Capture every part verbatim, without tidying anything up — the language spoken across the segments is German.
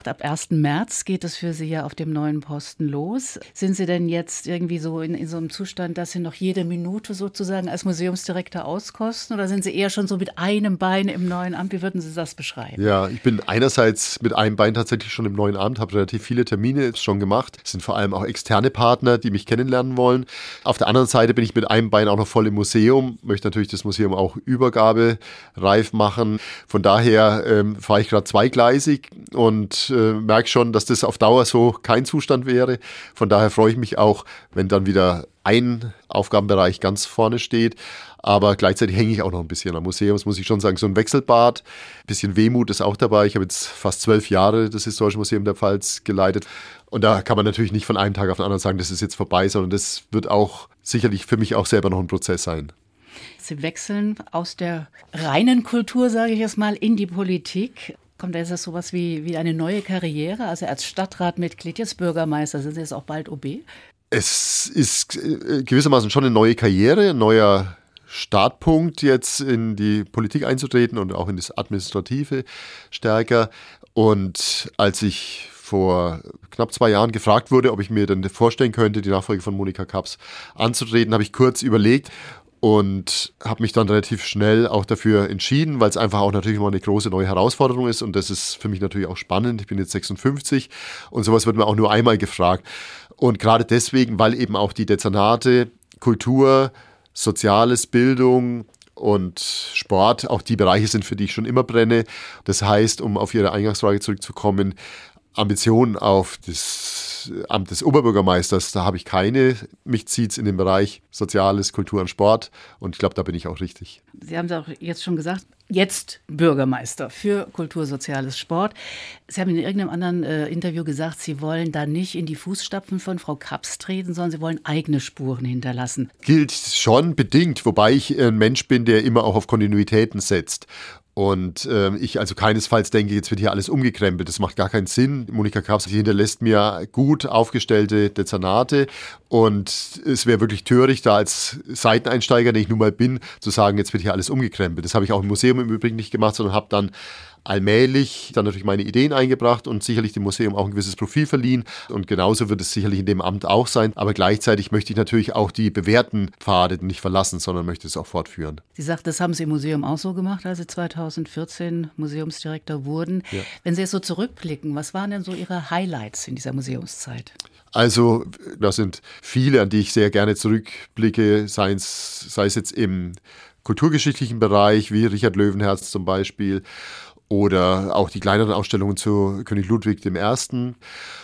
Ab ersten März geht es für Sie ja auf dem neuen Posten los. Sind Sie denn jetzt irgendwie so in, in so einem Zustand, dass Sie noch jede Minute sozusagen als Museumsdirektor auskosten? Oder sind Sie eher schon so mit einem Bein im neuen Amt? Wie würden Sie das beschreiben? Ja, ich bin einerseits mit einem Bein tatsächlich schon im neuen Amt, habe relativ viele Termine schon gemacht. Es sind vor allem auch externe Partner, die mich kennenlernen wollen. Auf der anderen Seite bin ich mit einem Bein auch noch voll im Museum, möchte natürlich das Museum auch übergabereif machen. Von daher ähm, fahre ich gerade zweigleisig und äh, merke schon, dass das auf Dauer so kein Zustand wäre. Von daher freue ich mich auch, wenn dann wieder ein Aufgabenbereich ganz vorne steht. Aber gleichzeitig hänge ich auch noch ein bisschen am Museum, das muss ich schon sagen. So ein Wechselbad, ein bisschen Wehmut ist auch dabei. Ich habe jetzt fast zwölf Jahre das Historische Museum der Pfalz geleitet. Und da kann man natürlich nicht von einem Tag auf den anderen sagen, das ist jetzt vorbei, sondern das wird auch sicherlich für mich auch selber noch ein Prozess sein. Sie wechseln aus der reinen Kultur, sage ich jetzt mal, in die Politik. Kommt da jetzt sowas wie, wie eine neue Karriere? Also als Stadtratmitglied, jetzt Bürgermeister, sind Sie jetzt auch bald O B? Es ist gewissermaßen schon eine neue Karriere, ein neuer Startpunkt, jetzt in die Politik einzutreten und auch in das Administrative stärker. Und als ich vor knapp zwei Jahren gefragt wurde, ob ich mir dann vorstellen könnte, die Nachfolge von Monika Kaps anzutreten, habe ich kurz überlegt und habe mich dann relativ schnell auch dafür entschieden, weil es einfach auch natürlich mal eine große neue Herausforderung ist und das ist für mich natürlich auch spannend. Ich bin jetzt sechsundfünfzig und sowas wird mir auch nur einmal gefragt. Und gerade deswegen, weil eben auch die Dezernate, Kultur, Soziales, Bildung und Sport auch die Bereiche sind, für die ich schon immer brenne. Das heißt, um auf Ihre Eingangsfrage zurückzukommen, Ambitionen auf das Amt des Oberbürgermeisters, da habe ich keine. Mich zieht es in den Bereich Soziales, Kultur und Sport und ich glaube, da bin ich auch richtig. Sie haben es auch jetzt schon gesagt, jetzt Bürgermeister für Kultur, Soziales, Sport. Sie haben in irgendeinem anderen äh, Interview gesagt, Sie wollen da nicht in die Fußstapfen von Frau Kaps treten, sondern Sie wollen eigene Spuren hinterlassen. Gilt schon bedingt, wobei ich ein Mensch bin, der immer auch auf Kontinuitäten setzt. Und äh, ich also keinesfalls denke, jetzt wird hier alles umgekrempelt. Das macht gar keinen Sinn. Monika Kaps hinterlässt mir gut aufgestellte Dezernate und es wäre wirklich töricht, da als Seiteneinsteiger, der ich nun mal bin, zu sagen, jetzt wird hier alles umgekrempelt. Das habe ich auch im Museum im Übrigen nicht gemacht, sondern habe dann allmählich dann natürlich meine Ideen eingebracht und sicherlich dem Museum auch ein gewisses Profil verliehen. Und genauso wird es sicherlich in dem Amt auch sein. Aber gleichzeitig möchte ich natürlich auch die bewährten Pfade nicht verlassen, sondern möchte es auch fortführen. Sie sagt, das haben Sie im Museum auch so gemacht, als Sie zweitausendvierzehn Museumsdirektor wurden. Ja. Wenn Sie jetzt so zurückblicken, was waren denn so Ihre Highlights in dieser Museumszeit? Also, das sind viele, an die ich sehr gerne zurückblicke, sei es, sei es jetzt im kulturgeschichtlichen Bereich, wie Richard Löwenherz zum Beispiel, oder auch die kleineren Ausstellungen zu König Ludwig der Erste.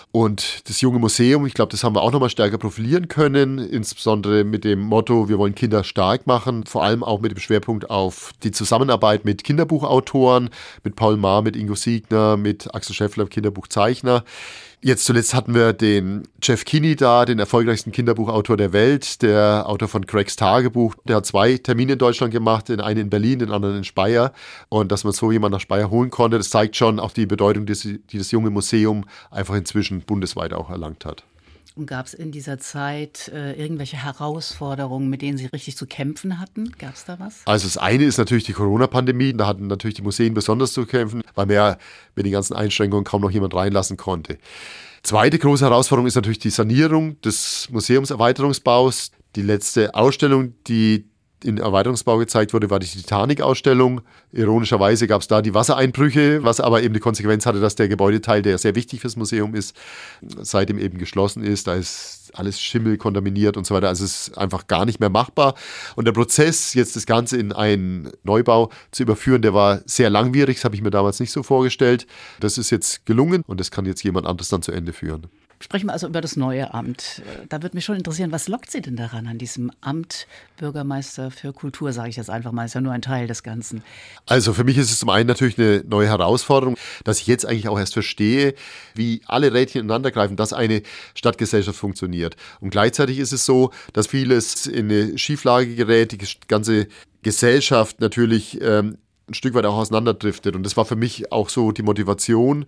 Und das junge Museum, ich glaube, das haben wir auch nochmal stärker profilieren können, insbesondere mit dem Motto, wir wollen Kinder stark machen, vor allem auch mit dem Schwerpunkt auf die Zusammenarbeit mit Kinderbuchautoren, mit Paul Maar, mit Ingo Siegner, mit Axel Scheffler, Kinderbuchzeichner. Jetzt zuletzt hatten wir den Jeff Kinney da, den erfolgreichsten Kinderbuchautor der Welt, der Autor von Craigs Tagebuch. Der hat zwei Termine in Deutschland gemacht, den einen in Berlin, den anderen in Speyer. Und dass man so jemanden nach Speyer holen konnte, das zeigt schon auch die Bedeutung, die, die das junge Museum einfach inzwischen bundesweit auch erlangt hat. Und gab es in dieser Zeit äh, irgendwelche Herausforderungen, mit denen Sie richtig zu kämpfen hatten? Gab es da was? Also das eine ist natürlich die Corona-Pandemie. Da hatten natürlich die Museen besonders zu kämpfen, weil man ja mit den ganzen Einschränkungen kaum noch jemand reinlassen konnte. Zweite große Herausforderung ist natürlich die Sanierung des Museumserweiterungsbaus. Die letzte Ausstellung, die in Erweiterungsbau gezeigt wurde, war die Titanic-Ausstellung. Ironischerweise gab es da die Wassereinbrüche, was aber eben die Konsequenz hatte, dass der Gebäudeteil, der sehr wichtig fürs Museum ist, seitdem eben geschlossen ist. Da ist alles Schimmel kontaminiert und so weiter. Also es ist einfach gar nicht mehr machbar. Und der Prozess, jetzt das Ganze in einen Neubau zu überführen, der war sehr langwierig. Das habe ich mir damals nicht so vorgestellt. Das ist jetzt gelungen und das kann jetzt jemand anderes dann zu Ende führen. Sprechen wir also über das neue Amt. Da würde mich schon interessieren, was lockt Sie denn daran, an diesem Amt Bürgermeister für Kultur, sage ich jetzt einfach mal, ist ja nur ein Teil des Ganzen. Also für mich ist es zum einen natürlich eine neue Herausforderung, dass ich jetzt eigentlich auch erst verstehe, wie alle Rädchen ineinander greifen, dass eine Stadtgesellschaft funktioniert. Und gleichzeitig ist es so, dass vieles in eine Schieflage gerät, die ganze Gesellschaft natürlich ähm, ein Stück weit auch auseinanderdriftet. Und das war für mich auch so die Motivation,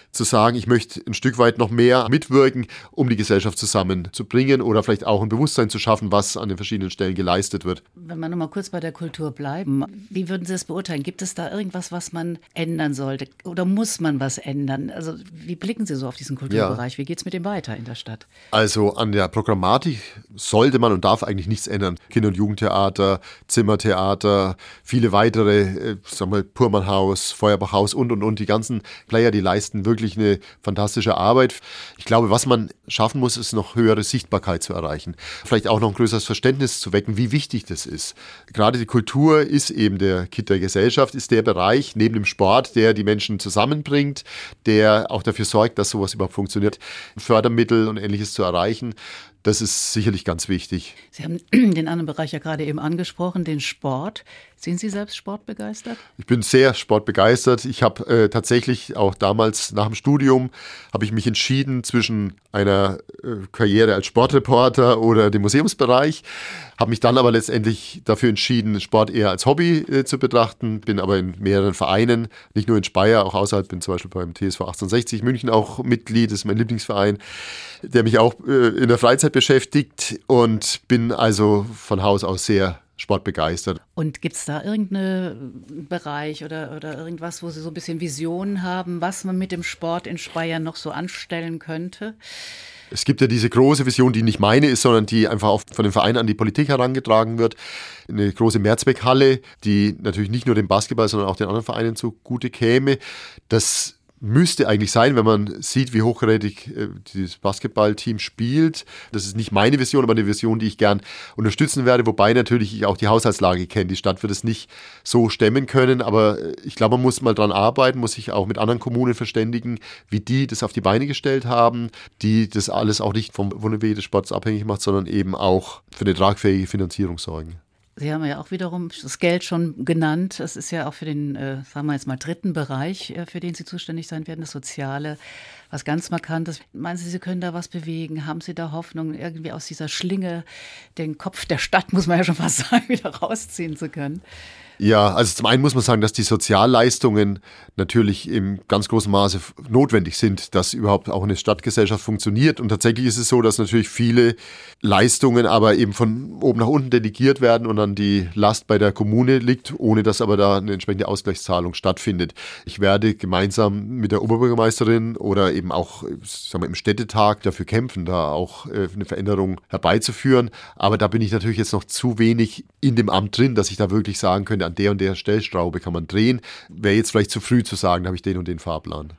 zu sagen, ich möchte ein Stück weit noch mehr mitwirken, um die Gesellschaft zusammenzubringen oder vielleicht auch ein Bewusstsein zu schaffen, was an den verschiedenen Stellen geleistet wird. Wenn wir noch mal kurz bei der Kultur bleiben, wie würden Sie es beurteilen? Gibt es da irgendwas, was man ändern sollte oder muss man was ändern? Also wie blicken Sie so auf diesen Kulturbereich? Ja. Wie geht es mit dem weiter in der Stadt? Also an der Programmatik sollte man und darf eigentlich nichts ändern. Kinder- und Jugendtheater, Zimmertheater, viele weitere, äh, sagen wir Purmannhaus, Feuerbachhaus und und und. Die ganzen Player, die leisten wirklich eine fantastische Arbeit. Ich glaube, was man schaffen muss, ist noch höhere Sichtbarkeit zu erreichen. Vielleicht auch noch ein größeres Verständnis zu wecken, wie wichtig das ist. Gerade die Kultur ist eben der Kitt der Gesellschaft, ist der Bereich neben dem Sport, der die Menschen zusammenbringt, der auch dafür sorgt, dass sowas überhaupt funktioniert, Fördermittel und Ähnliches zu erreichen. Das ist sicherlich ganz wichtig. Sie haben den anderen Bereich ja gerade eben angesprochen, den Sport. Sind Sie selbst sportbegeistert? Ich bin sehr sportbegeistert. Ich habe äh, tatsächlich auch damals nach dem Studium habe ich mich entschieden zwischen einer äh, Karriere als Sportreporter oder dem Museumsbereich. Habe mich dann aber letztendlich dafür entschieden, Sport eher als Hobby äh, zu betrachten. Bin aber in mehreren Vereinen, nicht nur in Speyer, auch außerhalb. Bin zum Beispiel beim T S V achtzehnhundertsechzig München auch Mitglied. Das ist mein Lieblingsverein, der mich auch äh, in der Freizeit beschäftigt und bin also von Haus aus sehr sportbegeistert. Und gibt es da irgendeinen Bereich oder, oder irgendwas, wo Sie so ein bisschen Visionen haben, was man mit dem Sport in Speyer noch so anstellen könnte? Es gibt ja diese große Vision, die nicht meine ist, sondern die einfach auch von den Vereinen an die Politik herangetragen wird. Eine große Mehrzweckhalle, die natürlich nicht nur dem Basketball, sondern auch den anderen Vereinen zugute käme. Das müsste eigentlich sein, wenn man sieht, wie hochkarätig äh, dieses Basketballteam spielt. Das ist nicht meine Vision, aber eine Vision, die ich gern unterstützen werde, wobei natürlich ich auch die Haushaltslage kenne. Die Stadt wird es nicht so stemmen können, aber ich glaube, man muss mal dran arbeiten, muss sich auch mit anderen Kommunen verständigen, wie die das auf die Beine gestellt haben, die das alles auch nicht vom Wohnweh des Sports abhängig macht, sondern eben auch für eine tragfähige Finanzierung sorgen. Sie haben ja auch wiederum das Geld schon genannt. Es ist ja auch für den, äh, sagen wir jetzt mal, dritten Bereich, äh, für den Sie zuständig sein werden, das Soziale, was ganz Markantes. Meinen Sie, Sie können da was bewegen? Haben Sie da Hoffnung, irgendwie aus dieser Schlinge den Kopf der Stadt, muss man ja schon fast sagen, wieder rausziehen zu können? Ja, also zum einen muss man sagen, dass die Sozialleistungen natürlich im ganz großen Maße notwendig sind, dass überhaupt auch eine Stadtgesellschaft funktioniert. Und tatsächlich ist es so, dass natürlich viele Leistungen aber eben von oben nach unten delegiert werden und dann die Last bei der Kommune liegt, ohne dass aber da eine entsprechende Ausgleichszahlung stattfindet. Ich werde gemeinsam mit der Oberbürgermeisterin oder eben auch, sagen wir, im Städtetag dafür kämpfen, da auch eine Veränderung herbeizuführen. Aber da bin ich natürlich jetzt noch zu wenig in dem Amt drin, dass ich da wirklich sagen könnte, an der und der Stellschraube kann man drehen. Wäre jetzt vielleicht zu früh zu sagen, da habe ich den und den Fahrplan.